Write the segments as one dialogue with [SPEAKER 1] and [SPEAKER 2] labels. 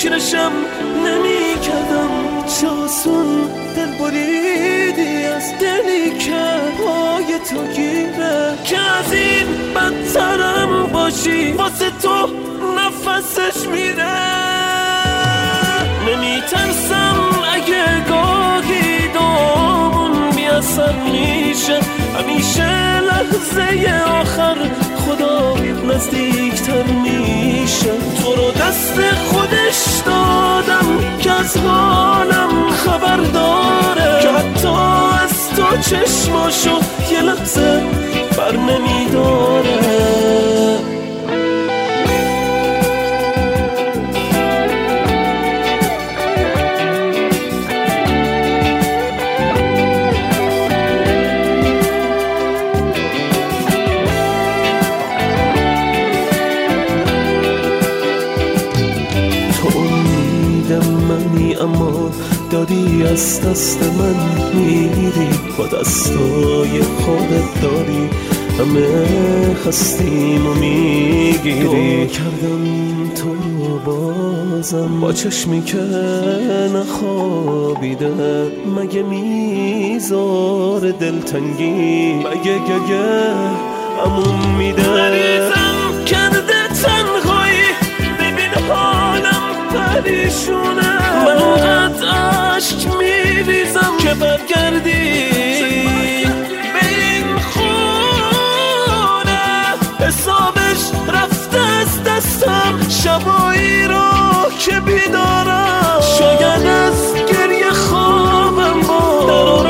[SPEAKER 1] فکرشم نمی کردم. چه آسون دل بریدی از دلی که پای تو گیره، که از این بدترم باشی واسه تو نفسش میره. نمی ترسم اگه گاهی دامون بیاسر میشه، همیشه لحظه آخر خدا نزدیکتر میشه. تو رو دست خودش دادم که از حالم خبر داره، که حتی از تو چشماشو یه لحظه بر نمیداره. اما داری از دست من میری، با دستای خودت داری همه هستیم و میگیری. کردم تو رو بازم با چشمی که نخوابیده، مگه میذار دلتنگی، مگه گگه امون میده. مریضم کرده تنهایی، ببین حالم پریشونه. من اونقدر عشق میریزم که برگردی به این خونه. حسابش رفته از دستم شبایی رو که بیدارم. شاید از گریه خوابم باز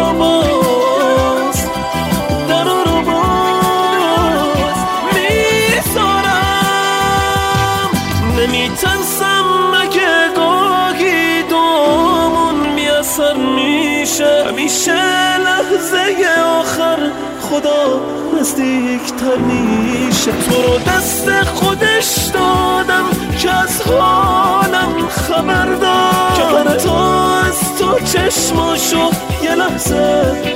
[SPEAKER 1] درو رو باز میذارم. نمیترسم اگه گاهی دامون میاسر میشه، همیشه لحظه آخر خدا نزدیکتر میشه. تو رو دست خودش دادم که از حالم خبر دار، که حتی از تو چشماشو یه لحظه